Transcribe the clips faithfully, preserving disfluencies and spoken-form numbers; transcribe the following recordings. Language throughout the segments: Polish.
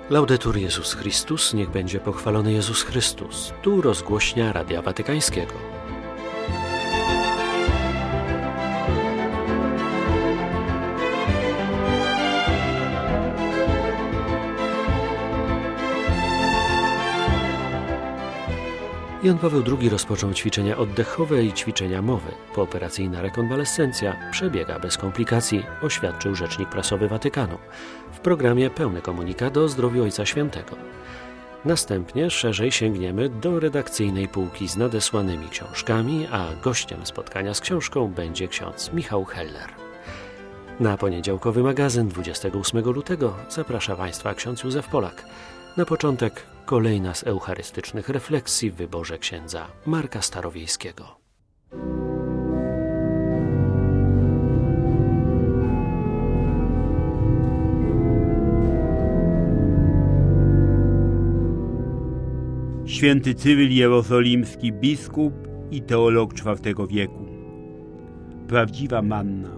Laudetur Jezus Chrystus, niech będzie pochwalony Jezus Chrystus. Tu rozgłośnia Radia Watykańskiego. Jan Paweł drugi rozpoczął ćwiczenia oddechowe i ćwiczenia mowy. Pooperacyjna rekonwalescencja przebiega bez komplikacji, oświadczył rzecznik prasowy Watykanu. W programie pełny komunikat o zdrowiu Ojca Świętego. Następnie szerzej sięgniemy do redakcyjnej półki z nadesłanymi książkami, a gościem spotkania z książką będzie ksiądz Michał Heller. Na poniedziałkowy magazyn dwudziestego ósmego lutego zaprasza Państwa ksiądz Józef Polak. Na początek kolejna z eucharystycznych refleksji w wyborze księdza Marka Starowiejskiego. Święty Cyryl Jerozolimski, biskup i teolog czwartego wieku. Prawdziwa manna.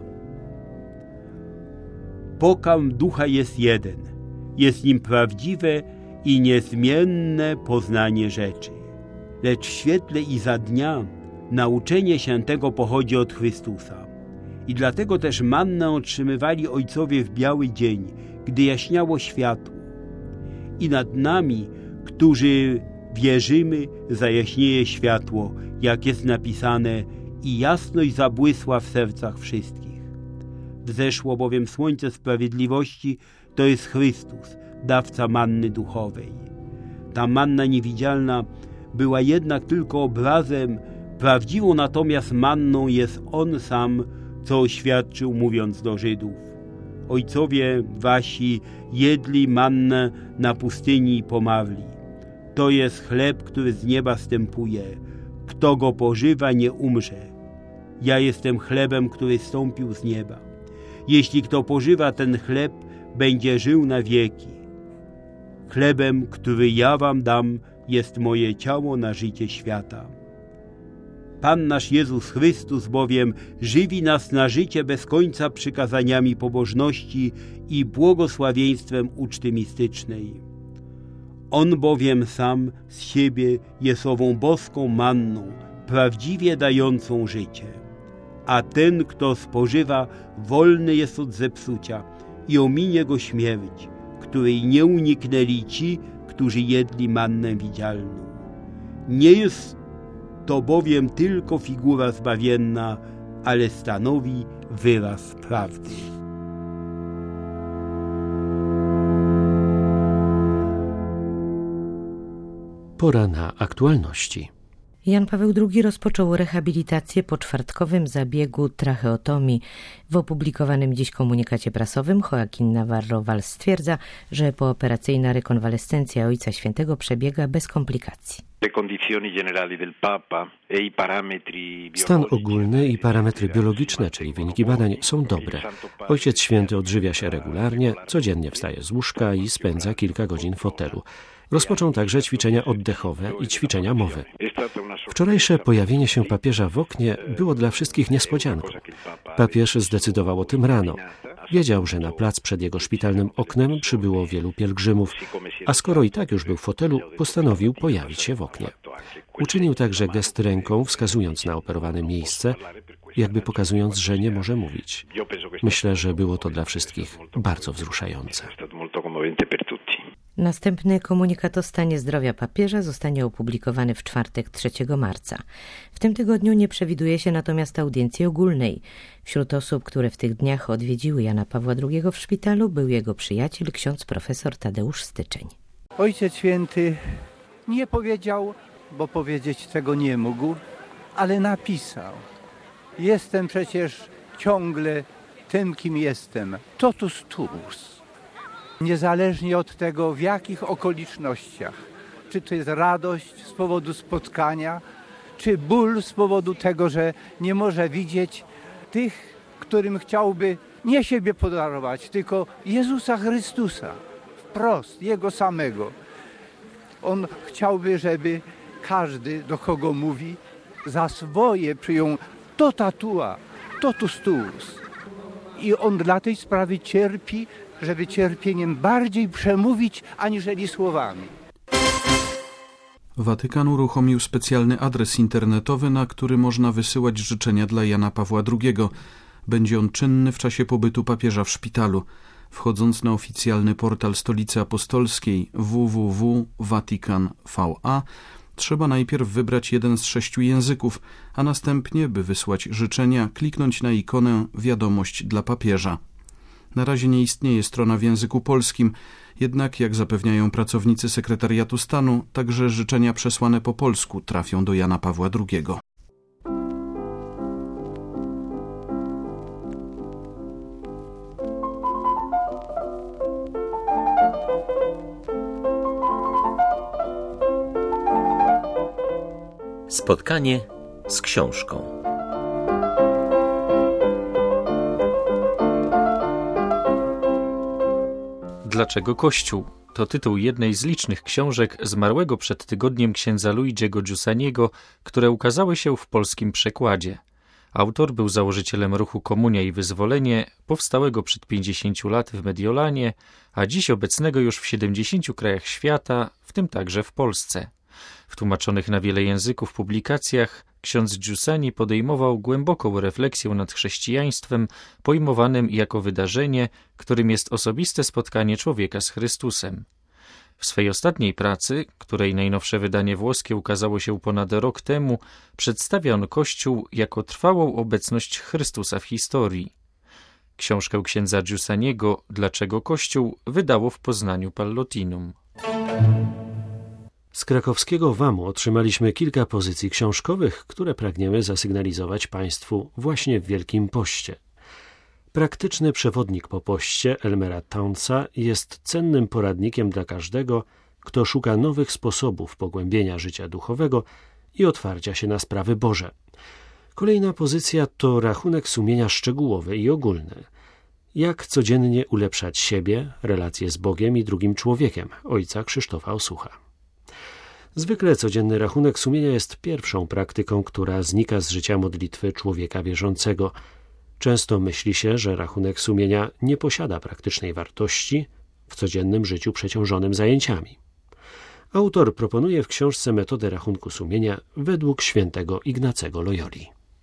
Pokarm ducha jest jeden. Jest nim prawdziwe i niezmienne poznanie rzeczy. Lecz w świetle i za dnia nauczenie się tego pochodzi od Chrystusa. I dlatego też mannę otrzymywali ojcowie w biały dzień, gdy jaśniało światło. I nad nami, którzy wierzymy, zajaśnieje światło, jak jest napisane, i jasność zabłysła w sercach wszystkich. Wzeszło bowiem słońce sprawiedliwości, to jest Chrystus, dawca manny duchowej. Ta manna niewidzialna była jednak tylko obrazem, prawdziwą natomiast manną jest On sam, co oświadczył, mówiąc do Żydów. Ojcowie wasi jedli mannę na pustyni i pomarli. To jest chleb, który z nieba stępuje. Kto go pożywa, nie umrze. Ja jestem chlebem, który stąpił z nieba. Jeśli kto pożywa ten chleb, będzie żył na wieki. Chlebem, który ja wam dam, jest moje ciało na życie świata. Pan nasz Jezus Chrystus bowiem żywi nas na życie bez końca przykazaniami pobożności i błogosławieństwem uczty mistycznej. On bowiem sam z siebie jest ową boską manną, prawdziwie dającą życie. A ten, kto spożywa, wolny jest od zepsucia i ominie go śmierć, której nie uniknęli ci, którzy jedli mannę widzialną. Nie jest to bowiem tylko figura zbawienna, ale stanowi wyraz prawdy. Pora na aktualności. Jan Paweł drugi rozpoczął rehabilitację po czwartkowym zabiegu tracheotomii. W opublikowanym dziś komunikacie prasowym Joaquín Navarro Valls stwierdza, że pooperacyjna rekonwalescencja Ojca Świętego przebiega bez komplikacji. Stan ogólny i parametry biologiczne, czyli wyniki badań, są dobre. Ojciec Święty odżywia się regularnie, codziennie wstaje z łóżka i spędza kilka godzin w fotelu. Rozpoczął także ćwiczenia oddechowe i ćwiczenia mowy. Wczorajsze pojawienie się papieża w oknie było dla wszystkich niespodzianką. Papież zdecydował o tym rano. Wiedział, że na plac przed jego szpitalnym oknem przybyło wielu pielgrzymów, a skoro i tak już był w fotelu, postanowił pojawić się w oknie. Uczynił także gest ręką, wskazując na operowane miejsce, jakby pokazując, że nie może mówić. Myślę, że było to dla wszystkich bardzo wzruszające. Następny komunikat o stanie zdrowia papieża zostanie opublikowany w czwartek trzeciego marca. W tym tygodniu nie przewiduje się natomiast audiencji ogólnej. Wśród osób, które w tych dniach odwiedziły Jana Pawła drugiego w szpitalu, był jego przyjaciel, ksiądz profesor Tadeusz Styczeń. Ojciec Święty nie powiedział, bo powiedzieć tego nie mógł, ale napisał. Jestem przecież ciągle tym, kim jestem. Totus tuus. Niezależnie od tego, w jakich okolicznościach. Czy to jest radość z powodu spotkania, czy ból z powodu tego, że nie może widzieć tych, którym chciałby nie siebie podarować, tylko Jezusa Chrystusa. Wprost, Jego samego. On chciałby, żeby każdy, do kogo mówi, za swoje przyjął to tatua, totus tuus. I on dla tej sprawy cierpi żeby cierpieniem bardziej przemówić, aniżeli słowami. Watykan uruchomił specjalny adres internetowy, na który można wysyłać życzenia dla Jana Pawła drugiego. Będzie on czynny w czasie pobytu papieża w szpitalu. Wchodząc na oficjalny portal Stolicy Apostolskiej w w w kropka vatican kropka v a trzeba najpierw wybrać jeden z sześciu języków, a następnie, by wysłać życzenia, kliknąć na ikonę Wiadomość dla papieża. Na razie nie istnieje strona w języku polskim, jednak jak zapewniają pracownicy sekretariatu stanu, także życzenia przesłane po polsku trafią do Jana Pawła drugiego. Spotkanie z książką. Dlaczego Kościół? To tytuł jednej z licznych książek zmarłego przed tygodniem księdza Luigiego Giussaniego, które ukazały się w polskim przekładzie. Autor był założycielem ruchu Komunia i Wyzwolenie, powstałego przed pięćdziesięciu lat w Mediolanie, a dziś obecnego już w siedemdziesięciu krajach świata, w tym także w Polsce. W tłumaczonych na wiele języków publikacjach ksiądz Giussani podejmował głęboką refleksję nad chrześcijaństwem, pojmowanym jako wydarzenie, którym jest osobiste spotkanie człowieka z Chrystusem. W swej ostatniej pracy, której najnowsze wydanie włoskie ukazało się ponad rok temu, przedstawia on Kościół jako trwałą obecność Chrystusa w historii. Książkę księdza Giussaniego „Dlaczego Kościół” wydało w Poznaniu Pallotinum. Z krakowskiego W A M-u otrzymaliśmy kilka pozycji książkowych, które pragniemy zasygnalizować Państwu właśnie w Wielkim Poście. Praktyczny przewodnik po poście Elmera Townsa jest cennym poradnikiem dla każdego, kto szuka nowych sposobów pogłębienia życia duchowego i otwarcia się na sprawy Boże. Kolejna pozycja to rachunek sumienia szczegółowy i ogólny. Jak codziennie ulepszać siebie, relacje z Bogiem i drugim człowiekiem, ojca Krzysztofa Osucha. Zwykle codzienny rachunek sumienia jest pierwszą praktyką, która znika z życia modlitwy człowieka wierzącego. Często myśli się, że rachunek sumienia nie posiada praktycznej wartości w codziennym życiu przeciążonym zajęciami. Autor proponuje w książce metodę rachunku sumienia według świętego Ignacego Loyoli.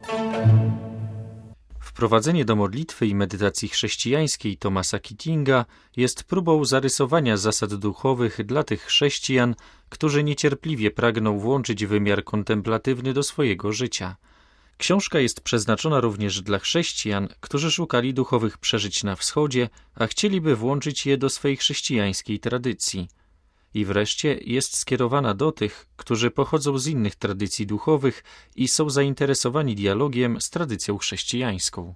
Wprowadzenie do modlitwy i medytacji chrześcijańskiej Thomasa Keatinga jest próbą zarysowania zasad duchowych dla tych chrześcijan, którzy niecierpliwie pragną włączyć wymiar kontemplatywny do swojego życia. Książka jest przeznaczona również dla chrześcijan, którzy szukali duchowych przeżyć na wschodzie, a chcieliby włączyć je do swej chrześcijańskiej tradycji. I wreszcie jest skierowana do tych, którzy pochodzą z innych tradycji duchowych i są zainteresowani dialogiem z tradycją chrześcijańską.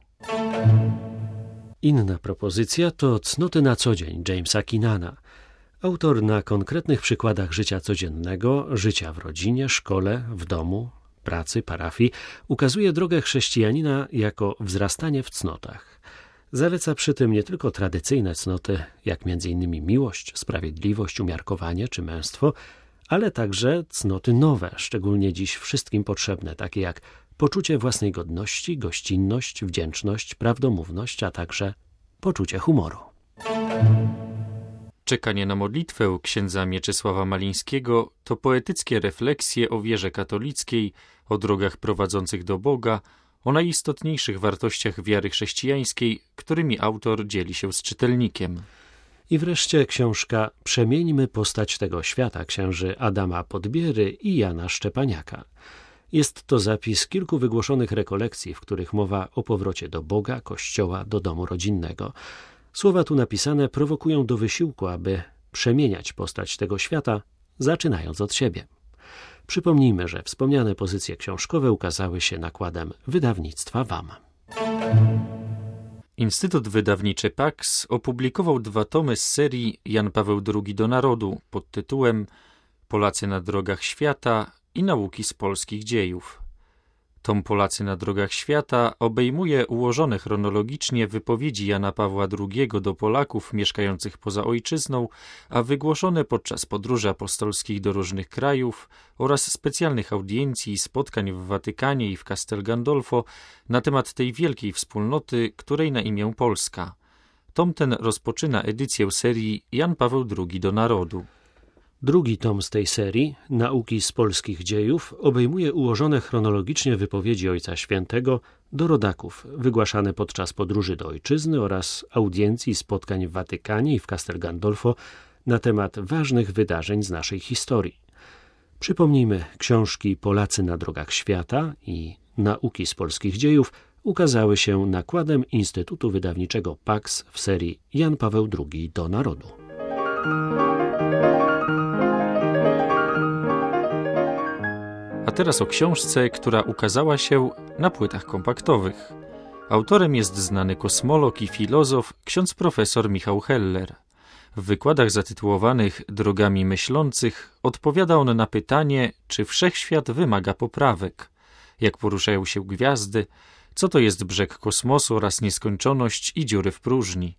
Inna propozycja to Cnoty na co dzień Jamesa Kinana. Autor na konkretnych przykładach życia codziennego, życia w rodzinie, szkole, w domu, pracy, parafii, ukazuje drogę chrześcijanina jako wzrastanie w cnotach. Zaleca przy tym nie tylko tradycyjne cnoty, jak między innymi miłość, sprawiedliwość, umiarkowanie czy męstwo, ale także cnoty nowe, szczególnie dziś wszystkim potrzebne, takie jak poczucie własnej godności, gościnność, wdzięczność, prawdomówność, a także poczucie humoru. Czekanie na modlitwę księdza Mieczysława Malińskiego to poetyckie refleksje o wierze katolickiej, o drogach prowadzących do Boga, o najistotniejszych wartościach wiary chrześcijańskiej, którymi autor dzieli się z czytelnikiem. I wreszcie książka Przemieńmy postać tego świata księży Adama Podbiery i Jana Szczepaniaka. Jest to zapis kilku wygłoszonych rekolekcji, w których mowa o powrocie do Boga, Kościoła, do domu rodzinnego. Słowa tu napisane prowokują do wysiłku, aby przemieniać postać tego świata, zaczynając od siebie. Przypomnijmy, że wspomniane pozycje książkowe ukazały się nakładem wydawnictwa W A M. Instytut Wydawniczy Pax opublikował dwa tomy z serii Jan Paweł drugi do narodu pod tytułem Polacy na drogach świata i nauki z polskich dziejów. Tom Polacy na drogach świata obejmuje ułożone chronologicznie wypowiedzi Jana Pawła drugiego do Polaków mieszkających poza ojczyzną, a wygłoszone podczas podróży apostolskich do różnych krajów oraz specjalnych audiencji i spotkań w Watykanie i w Castel Gandolfo na temat tej wielkiej wspólnoty, której na imię Polska. tom ten rozpoczyna edycję serii Jan Paweł drugi do narodu. Drugi tom z tej serii, Nauki z polskich dziejów, obejmuje ułożone chronologicznie wypowiedzi Ojca Świętego do rodaków, wygłaszane podczas podróży do ojczyzny oraz audiencji, spotkań w Watykanie i w Castel Gandolfo na temat ważnych wydarzeń z naszej historii. Przypomnijmy, książki Polacy na drogach świata i Nauki z polskich dziejów ukazały się nakładem Instytutu Wydawniczego Pax w serii Jan Paweł drugi do narodu. A teraz o książce, która ukazała się na płytach kompaktowych. Autorem jest znany kosmolog i filozof ksiądz profesor Michał Heller. W wykładach zatytułowanych Drogami myślących odpowiada on na pytanie, czy wszechświat wymaga poprawek, jak poruszają się gwiazdy, co to jest brzeg kosmosu oraz nieskończoność i dziury w próżni.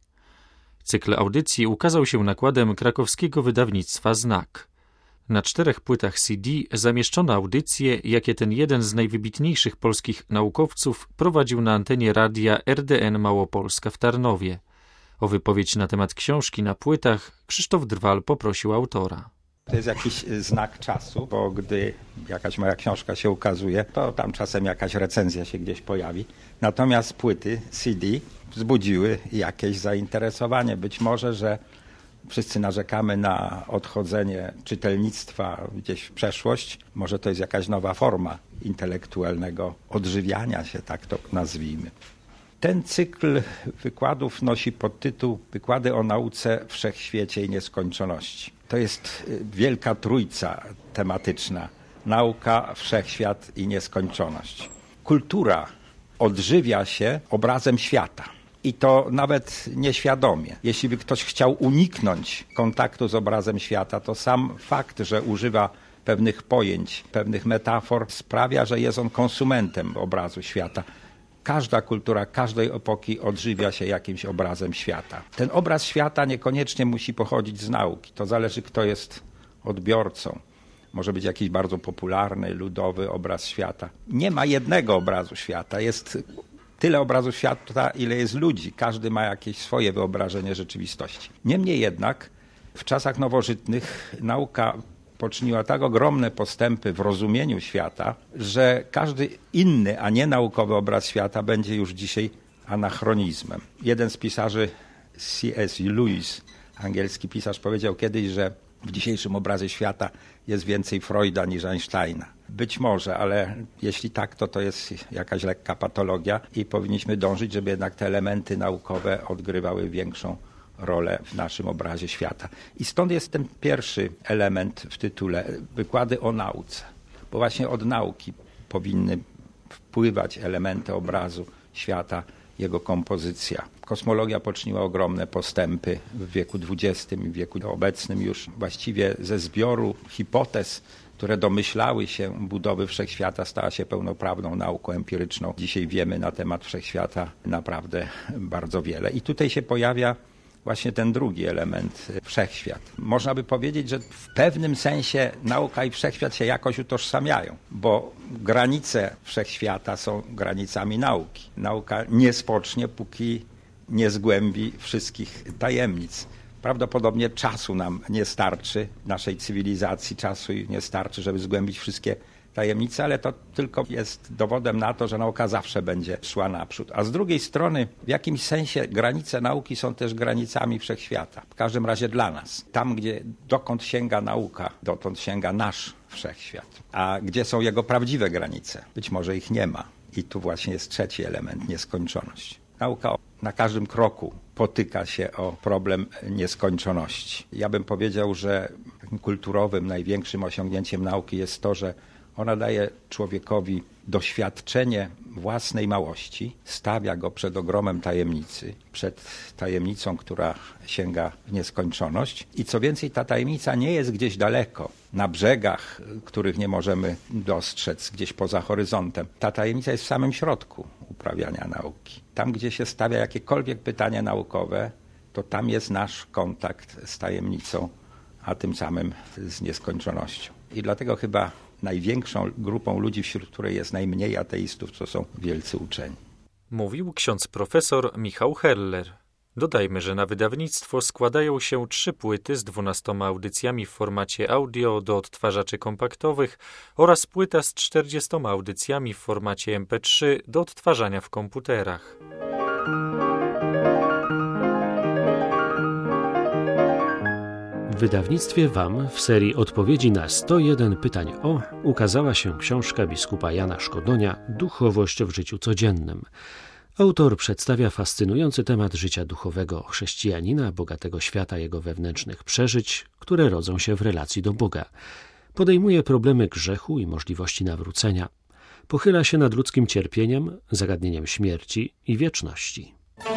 Cykl audycji ukazał się nakładem krakowskiego wydawnictwa Znak. Na czterech płytach C D zamieszczono audycje, jakie ten jeden z najwybitniejszych polskich naukowców prowadził na antenie radia R D N Małopolska w Tarnowie. O wypowiedź na temat książki na płytach Krzysztof Drwal poprosił autora. To jest jakiś znak czasu, bo gdy jakaś moja książka się ukazuje, to tam czasem jakaś recenzja się gdzieś pojawi. Natomiast płyty C D wzbudziły jakieś zainteresowanie. Być może, że wszyscy narzekamy na odchodzenie czytelnictwa gdzieś w przeszłość. Może to jest jakaś nowa forma intelektualnego odżywiania się, tak to nazwijmy. Ten cykl wykładów nosi podtytuł Wykłady o nauce, wszechświecie i nieskończoności. To jest wielka trójca tematyczna. Nauka, wszechświat i nieskończoność. Kultura odżywia się obrazem świata. I to nawet nieświadomie. Jeśli by ktoś chciał uniknąć kontaktu z obrazem świata, to sam fakt, że używa pewnych pojęć, pewnych metafor sprawia, że jest on konsumentem obrazu świata. Każda kultura każdej epoki odżywia się jakimś obrazem świata. Ten obraz świata niekoniecznie musi pochodzić z nauki. To zależy, kto jest odbiorcą. Może być jakiś bardzo popularny, ludowy obraz świata. Nie ma jednego obrazu świata. Jest tyle obrazów świata, ile jest ludzi. Każdy ma jakieś swoje wyobrażenie rzeczywistości. Niemniej jednak w czasach nowożytnych nauka poczyniła tak ogromne postępy w rozumieniu świata, że każdy inny, a nie naukowy obraz świata będzie już dzisiaj anachronizmem. Jeden z pisarzy, C S Lewis, angielski pisarz, powiedział kiedyś, że w dzisiejszym obrazie świata jest więcej Freuda niż Einsteina. Być może, ale jeśli tak, to to jest jakaś lekka patologia i powinniśmy dążyć, żeby jednak te elementy naukowe odgrywały większą rolę w naszym obrazie świata. I stąd jest ten pierwszy element w tytule, wykłady o nauce. Bo właśnie od nauki powinny wpływać elementy obrazu świata, jego kompozycja. Kosmologia poczyniła ogromne postępy w wieku dwudziestym i w wieku obecnym już właściwie ze zbioru hipotez, które domyślały się budowy wszechświata, stała się pełnoprawną nauką empiryczną. Dzisiaj wiemy na temat wszechświata naprawdę bardzo wiele. I tutaj się pojawia właśnie ten drugi element, wszechświat. Można by powiedzieć, że w pewnym sensie nauka i wszechświat się jakoś utożsamiają, bo granice wszechświata są granicami nauki. Nauka nie spocznie, póki nie zgłębi wszystkich tajemnic. Prawdopodobnie czasu nam nie starczy, naszej cywilizacji czasu nie starczy, żeby zgłębić wszystkie tajemnice, ale to tylko jest dowodem na to, że nauka zawsze będzie szła naprzód. A z drugiej strony w jakimś sensie granice nauki są też granicami wszechświata. W każdym razie dla nas. Tam, gdzie dokąd sięga nauka, dotąd sięga nasz wszechświat. A gdzie są jego prawdziwe granice? Być może ich nie ma. I tu właśnie jest trzeci element, nieskończoność. Nauka na każdym kroku potyka się o problem nieskończoności. Ja bym powiedział, że takim kulturowym największym osiągnięciem nauki jest to, że ona daje człowiekowi doświadczenie własnej małości, stawia go przed ogromem tajemnicy, przed tajemnicą, która sięga w nieskończoność. I co więcej, ta tajemnica nie jest gdzieś daleko, na brzegach, których nie możemy dostrzec, gdzieś poza horyzontem. Ta tajemnica jest w samym środku uprawiania nauki. Tam, gdzie się stawia jakiekolwiek pytanie naukowe, to tam jest nasz kontakt z tajemnicą, a tym samym z nieskończonością. I dlatego chyba największą grupą ludzi, wśród której jest najmniej ateistów, to są wielcy uczeni. Mówił ksiądz profesor Michał Heller. Dodajmy, że na wydawnictwo składają się trzy płyty z dwunastoma audycjami w formacie audio do odtwarzaczy kompaktowych oraz płyta z czterdziestoma audycjami w formacie em pe trzy do odtwarzania w komputerach. W wydawnictwie W A M w serii Odpowiedzi na sto jeden pytań o ukazała się książka biskupa Jana Szkodonia Duchowość w życiu codziennym. Autor przedstawia fascynujący temat życia duchowego chrześcijanina, bogatego świata jego wewnętrznych przeżyć, które rodzą się w relacji do Boga. Podejmuje problemy grzechu i możliwości nawrócenia. Pochyla się nad ludzkim cierpieniem, zagadnieniem śmierci i wieczności.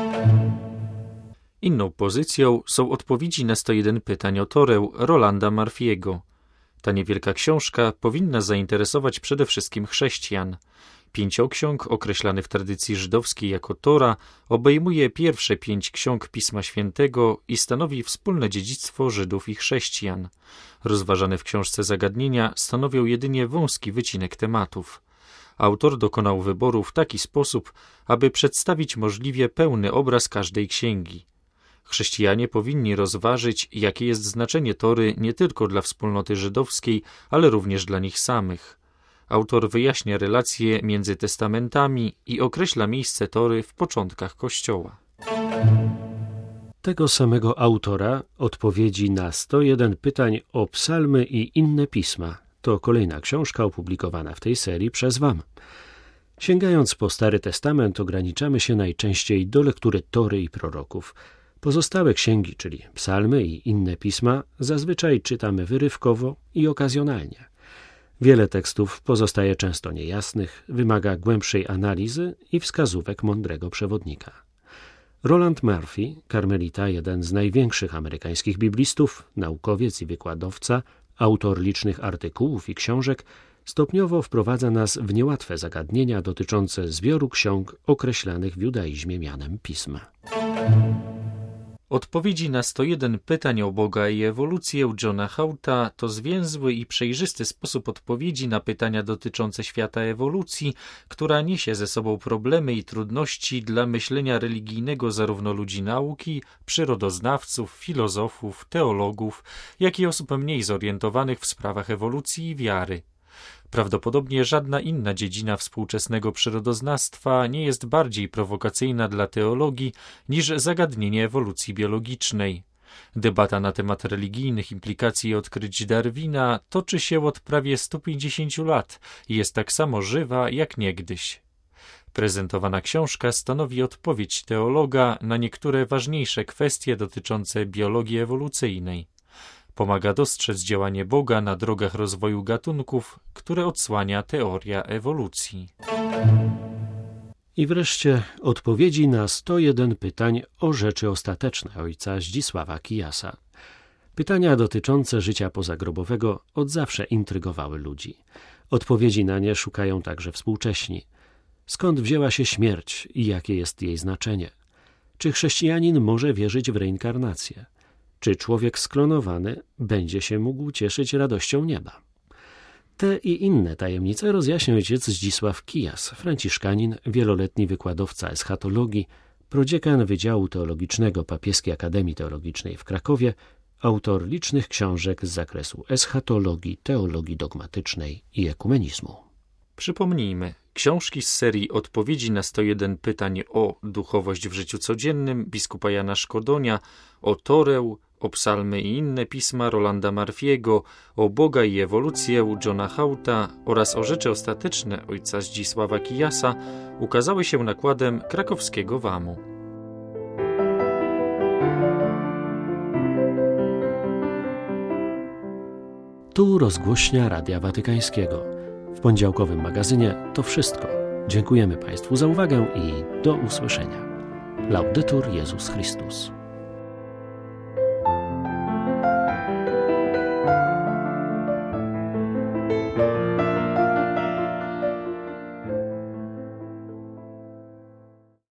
Inną pozycją są odpowiedzi na sto jeden pytań o Torę Rolanda Murphy'ego. Ta niewielka książka powinna zainteresować przede wszystkim chrześcijan. Pięcioksiąg, określany w tradycji żydowskiej jako Tora, obejmuje pierwsze pięć ksiąg Pisma Świętego i stanowi wspólne dziedzictwo Żydów i chrześcijan. Rozważane w książce zagadnienia stanowią jedynie wąski wycinek tematów. Autor dokonał wyboru w taki sposób, aby przedstawić możliwie pełny obraz każdej księgi. Chrześcijanie powinni rozważyć, jakie jest znaczenie Tory nie tylko dla wspólnoty żydowskiej, ale również dla nich samych. Autor wyjaśnia relacje między testamentami i określa miejsce Tory w początkach Kościoła. Tego samego autora Odpowiedzi na sto jeden pytań o psalmy i inne pisma to kolejna książka opublikowana w tej serii przez W A M. Sięgając po Stary Testament, ograniczamy się najczęściej do lektury Tory i proroków. Pozostałe księgi, czyli psalmy i inne pisma, zazwyczaj czytamy wyrywkowo i okazjonalnie. Wiele tekstów pozostaje często niejasnych, wymaga głębszej analizy i wskazówek mądrego przewodnika. Roland Murphy, karmelita, jeden z największych amerykańskich biblistów, naukowiec i wykładowca, autor licznych artykułów i książek, stopniowo wprowadza nas w niełatwe zagadnienia dotyczące zbioru ksiąg określanych w judaizmie mianem Pisma. Odpowiedzi na sto jeden pytań o Boga i ewolucję Johna Hauta to zwięzły i przejrzysty sposób odpowiedzi na pytania dotyczące świata ewolucji, która niesie ze sobą problemy i trudności dla myślenia religijnego zarówno ludzi nauki, przyrodoznawców, filozofów, teologów, jak i osób mniej zorientowanych w sprawach ewolucji i wiary. Prawdopodobnie żadna inna dziedzina współczesnego przyrodoznawstwa nie jest bardziej prowokacyjna dla teologii niż zagadnienie ewolucji biologicznej. Debata na temat religijnych implikacji odkryć Darwina toczy się od prawie stu pięćdziesięciu lat i jest tak samo żywa jak niegdyś. Prezentowana książka stanowi odpowiedź teologa na niektóre ważniejsze kwestie dotyczące biologii ewolucyjnej. Pomaga dostrzec działanie Boga na drogach rozwoju gatunków, które odsłania teoria ewolucji. I wreszcie odpowiedzi na sto jeden pytań o rzeczy ostateczne ojca Zdzisława Kijasa. Pytania dotyczące życia pozagrobowego od zawsze intrygowały ludzi. Odpowiedzi na nie szukają także współcześni. Skąd wzięła się śmierć i jakie jest jej znaczenie? Czy chrześcijanin może wierzyć w reinkarnację? Czy człowiek sklonowany będzie się mógł cieszyć radością nieba? Te i inne tajemnice rozjaśnia ojciec Zdzisław Kijas, franciszkanin, wieloletni wykładowca eschatologii, prodziekan Wydziału Teologicznego Papieskiej Akademii Teologicznej w Krakowie, autor licznych książek z zakresu eschatologii, teologii dogmatycznej i ekumenizmu. Przypomnijmy, książki z serii Odpowiedzi na sto jeden pytań o duchowość w życiu codziennym biskupa Jana Szkodonia, o Torę, o psalmy i inne pisma Rolanda Murphy'ego, o Boga i ewolucję Johna Hauta oraz o rzeczy ostateczne ojca Zdzisława Kijasa ukazały się nakładem krakowskiego W A M-u. Tu rozgłośnia Radia Watykańskiego. W poniedziałkowym magazynie to wszystko. Dziękujemy Państwu za uwagę i do usłyszenia. Laudetur Jezus Chrystus.